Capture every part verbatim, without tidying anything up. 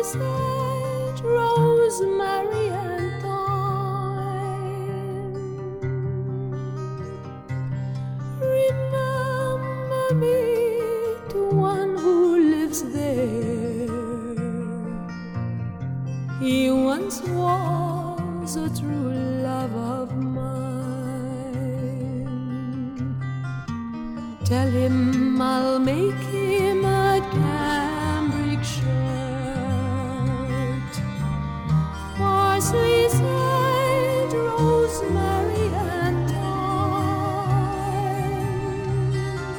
sage, rosemary, and thyme. Remember me to one who lives there. He once was a true love of mine. Tell him I'll make him a cambric shirt, parsley, sage, rosemary, and thyme,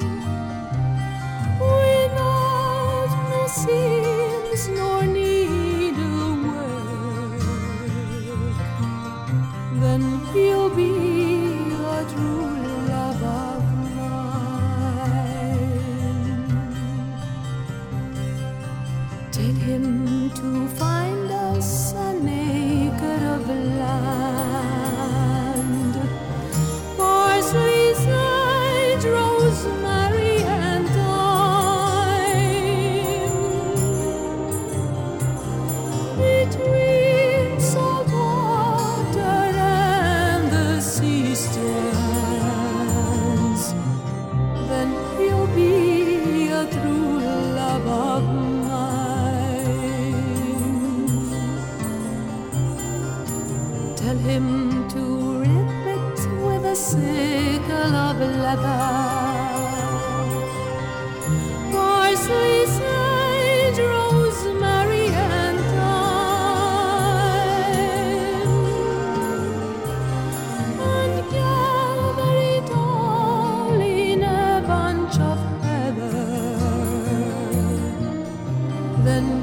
without no seams nor needlework. Then he'll be a true love of mine. Tell him to find us an acre of land, parsley, sage, rosemary, and thyme, between salt water and the sea strands. Then he'll be a true love of mine. Tell him to rip it with a sickle of leather, parsley, sage, rosemary, and thyme, and gather it all in a bunch of heather. Then